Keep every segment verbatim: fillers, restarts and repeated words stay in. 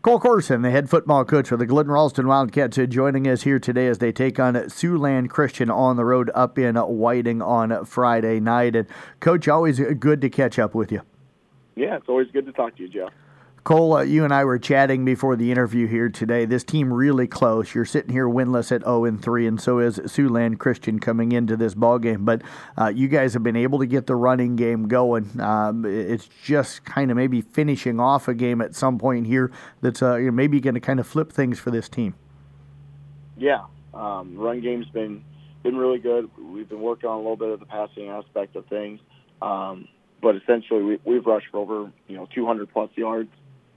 Cole Corson, the head football coach for the Glidden Ralston Wildcats, uh, joining us here today as they take on Siouxland Christian on the road up in Whiting on Friday night. And Coach, always good to catch up with you. Yeah, it's always good to talk to you, Joe. Cole, uh, you and I were chatting before the interview here today. This team really close. You're sitting here winless at oh and three, and so is Siouxland Christian coming into this ball game. But uh, you guys have been able to get the running game going. Um, it's just kind of maybe finishing off a game at some point here that's uh, maybe going to kind of flip things for this team. Yeah, um, run game's been been really good. We've been working on a little bit of the passing aspect of things, um, but essentially we, we've rushed for over you know two hundred plus yards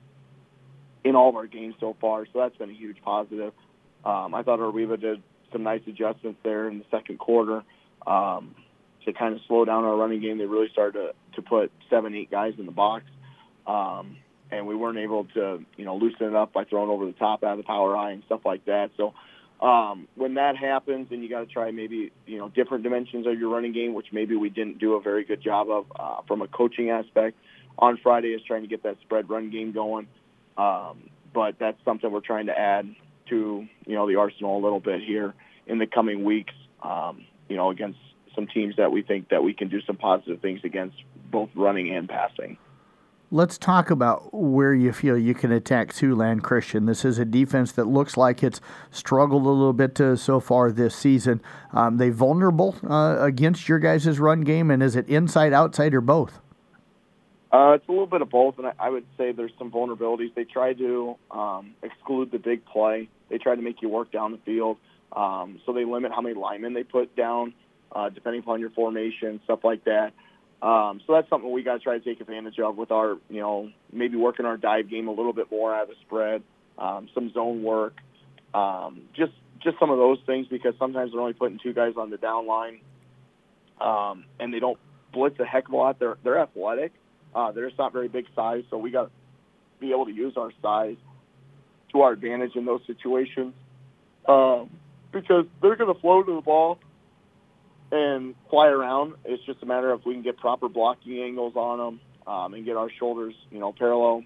in all of our games so far, so that's been a huge positive. Um, I thought Arweva did some nice adjustments there in the second quarter um, to kind of slow down our running game. They really started to, to put seven, eight guys in the box, um, and we weren't able to, you know, loosen it up by throwing over the top out of the power eye and stuff like that. So um, when that happens, then you got to try maybe, you know, different dimensions of your running game, which maybe we didn't do a very good job of uh, from a coaching aspect on Friday, is trying to get that spread run game going. Um, but that's something we're trying to add to, you know, the arsenal a little bit here in the coming weeks, um, you know, against some teams that we think that we can do some positive things against, both running and passing. Let's talk about where you feel you can attack Siouxland Christian. This is a defense that looks like it's struggled a little bit uh, so far this season. Um, they vulnerable uh, against your guys' run game, and is it inside, outside, or both? Uh, it's a little bit of both, and I, I would say there's some vulnerabilities. They try to um, exclude the big play. They try to make you work down the field, um, so they limit how many linemen they put down, uh, depending upon your formation, stuff like that. Um, so that's something we got to try to take advantage of with our, you know, maybe working our dive game a little bit more out of the spread, um, some zone work, um, just just some of those things, because sometimes they're only putting two guys on the down line, um, and they don't blitz a heck of a lot. They're they're athletic. Uh, they're just not very big size, so we got to be able to use our size to our advantage in those situations, um, because they're going to flow to the ball and fly around. It's just a matter of if we can get proper blocking angles on them um, and get our shoulders, you know, parallel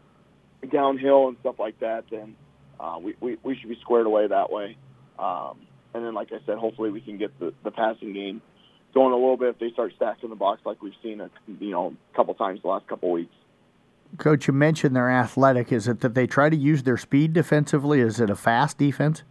downhill and stuff like that, then uh, we, we, we should be squared away that way. Um, and then, like I said, hopefully we can get the, the passing game going a little bit if they start stacking the box like we've seen a you know a couple times the last couple weeks. Coach, you mentioned they're athletic. Is it that they try to use their speed defensively? Is it a fast defense?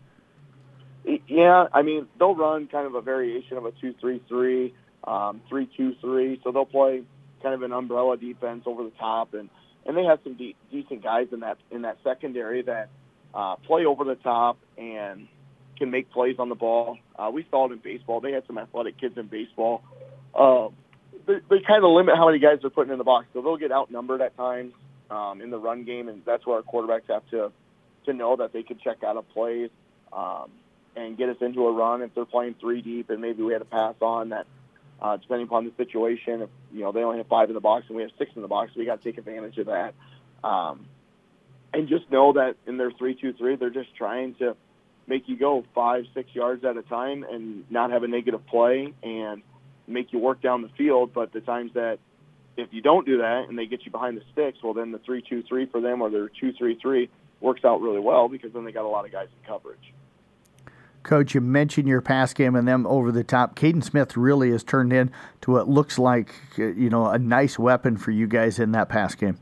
Yeah, I mean, they'll run kind of a variation of a two three three, um, three two three, so they'll play kind of an umbrella defense over the top, and, and they have some de- decent guys in that in that secondary that uh, play over the top and can make plays on the ball. Uh, we saw it in baseball. They had some athletic kids in baseball. Uh, they they kind of limit how many guys they're putting in the box, so they'll get outnumbered at times um, in the run game, and that's where our quarterbacks have to to know that they can check out of plays um, and get us into a run if they're playing three deep, and maybe we had to pass on that. Uh, depending upon the situation, if you know they only have five in the box and we have six in the box, we got to take advantage of that, um, and just know that in their three two three, they're just trying to make you go five, six yards at a time and not have a negative play and make you work down the field. But the times that if you don't do that and they get you behind the sticks, well, then the three two three for them or their two three three works out really well, because then they got a lot of guys in coverage. Coach, you mentioned your pass game and them over the top. Caden Smith really has turned into what looks like, you know, a nice weapon for you guys in that pass game.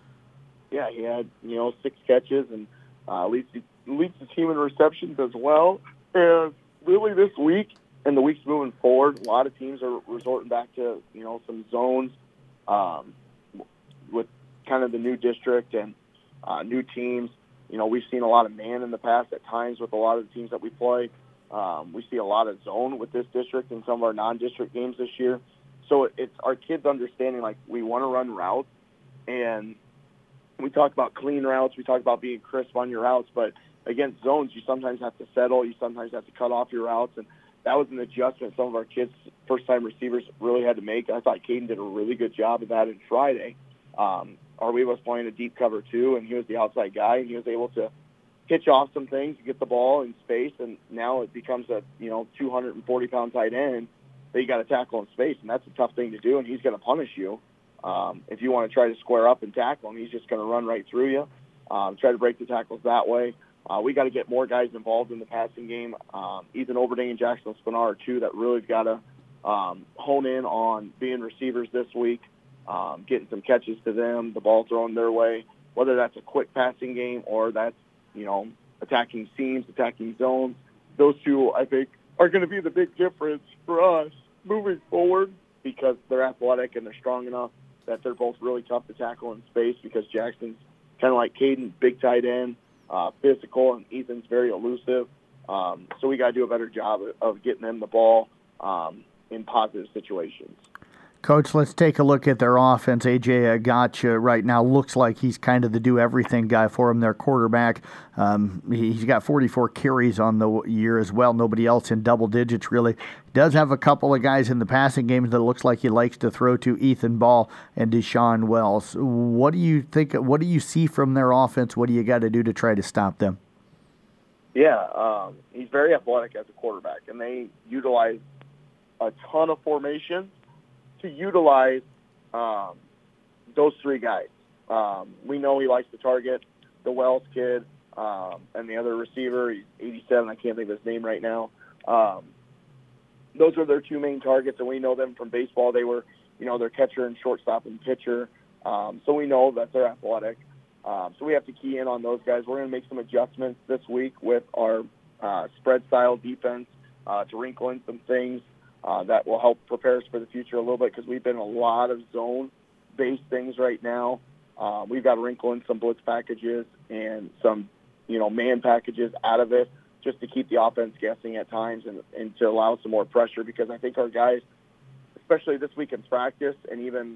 Yeah, he had, you know, six catches and uh, leads, leads the team in receptions as well. And really this week and the weeks moving forward, a lot of teams are resorting back to, you know, some zones um, with kind of the new district and uh, new teams. You know, we've seen a lot of man in the past at times with a lot of the teams that we play. Um, we see a lot of zone with this district in some of our non-district games this year. So it's our kids understanding, like, we want to run routes, and we talk about clean routes. We talk about being crisp on your routes, but against zones, you sometimes have to settle. You sometimes have to cut off your routes, and that was an adjustment some of our kids, first-time receivers, really had to make. I thought Caden did a really good job of that on Friday. Um, Arweva was playing a deep cover too, and he was the outside guy, and he was able to hitch off some things, get the ball in space, and now it becomes a you know two hundred forty pound tight end that you got to tackle in space, and that's a tough thing to do, and he's going to punish you um, if you want to try to square up and tackle him. He's just going to run right through you. um, try to break the tackles that way. Uh, we got to get more guys involved in the passing game. Um, Ethan Oberding and Jackson Spinar are two that really got to um, hone in on being receivers this week, um, getting some catches to them, the ball thrown their way, whether that's a quick passing game or that's, you know, attacking seams, attacking zones. Those two, I think, are going to be the big difference for us moving forward because they're athletic and they're strong enough that they're both really tough to tackle in space because Jackson's kind of like Caden, big tight end, uh, physical, and Ethan's very elusive. Um, so we got to do a better job of, of getting them the ball um, in positive situations. Coach, let's take a look at their offense. A J Agacha right now looks like he's kind of the do-everything guy for them, their quarterback. Um, he's got forty-four carries on the year as well. Nobody else in double digits, really. Does have a couple of guys in the passing games that looks like he likes to throw to, Ethan Ball and Deshaun Wells. What do you think? What do you see from their offense? What do you got to do to try to stop them? Yeah, um, he's very athletic as a quarterback, and they utilize a ton of formations to utilize um, those three guys. Um, we know he likes to target the Wells kid um, and the other receiver. He's eighty-seven. I can't think of his name right now. Um, those are their two main targets, and we know them from baseball. They were, you know, their catcher and shortstop and pitcher. Um, so we know that they're athletic. Um, so we have to key in on those guys. We're going to make some adjustments this week with our uh, spread-style defense uh, to wrinkle in some things. Uh, that will help prepare us for the future a little bit because we've been a lot of zone-based things right now. Uh, we've got to wrinkle in some blitz packages and some, you know, man packages out of it just to keep the offense guessing at times and, and to allow some more pressure because I think our guys, especially this week in practice and even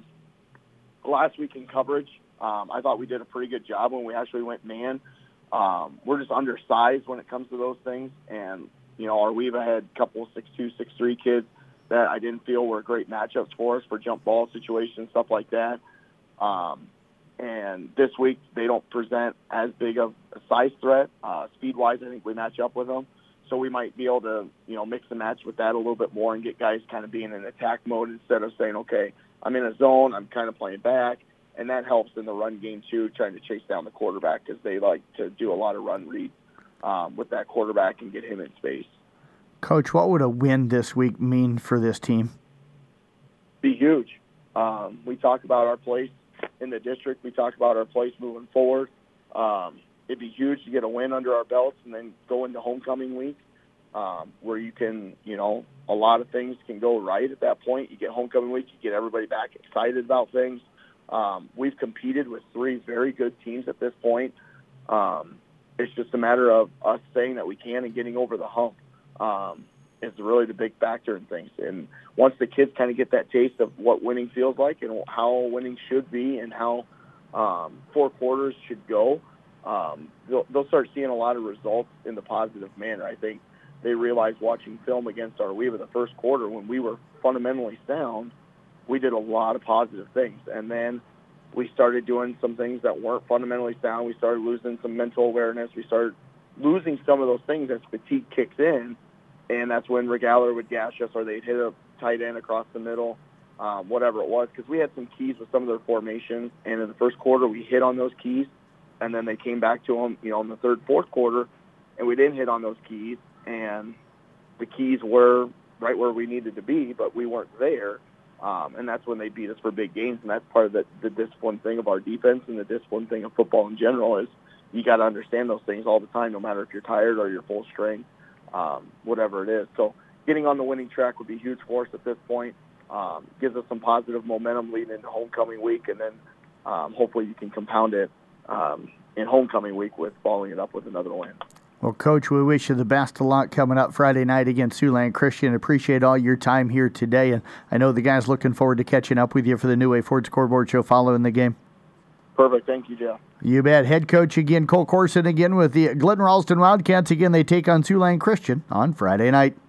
last week in coverage, um, I thought we did a pretty good job when we actually went man. Um, we're just undersized when it comes to those things, and you know, our Weeva had a couple of six two, six three kids that I didn't feel were great matchups for us for jump ball situations, stuff like that. Um, and this week, they don't present as big of a size threat. Uh, speed-wise, I think we match up with them. So we might be able to, you know, mix and match with that a little bit more and get guys kind of being in attack mode instead of saying, okay, I'm in a zone, I'm kind of playing back. And that helps in the run game, too, trying to chase down the quarterback because they like to do a lot of run reads um, with that quarterback and get him in space. Coach, what would a win this week mean for this team? Be huge. Um, we talk about our place in the district. We talk about our place moving forward. Um, it'd be huge to get a win under our belts and then go into homecoming week um, where you can, you know, a lot of things can go right at that point. You get homecoming week, you get everybody back excited about things. Um, we've competed with three very good teams at this point. Um, it's just a matter of us saying that we can and getting over the hump. Um, is really the big factor in things. And once the kids kind of get that taste of what winning feels like and how winning should be and how um, four quarters should go, um, they'll, they'll start seeing a lot of results in the positive manner. I think they realized watching film against our Weeva the first quarter when we were fundamentally sound, we did a lot of positive things. And then we started doing some things that weren't fundamentally sound. We started losing some mental awareness. We started losing some of those things as fatigue kicks in. And that's when Regaler would gash us or they'd hit a tight end across the middle, um, whatever it was, because we had some keys with some of their formations. And in the first quarter, we hit on those keys, and then they came back to them, you know, in the third, fourth quarter, and we didn't hit on those keys. And the keys were right where we needed to be, but we weren't there. Um, and that's when they beat us for big games. And that's part of the, the discipline thing of our defense and the discipline thing of football in general is you got to understand those things all the time, no matter if you're tired or you're full strength. Um, whatever it is. So getting on the winning track would be huge for us at this point. Um, gives us some positive momentum leading into homecoming week, and then um, hopefully you can compound it um, in homecoming week with following it up with another win. Well, Coach, we wish you the best of luck coming up Friday night against Siouxland Christian. Appreciate all your time here today, and I know the guys looking forward to catching up with you for the New Way Ford Scoreboard Show following the game. Perfect. Thank you, Jeff. You bet. Head coach again, Cole Corson again with the Glidden Ralston Wildcats. Again, they take on Siouxland Christian on Friday night.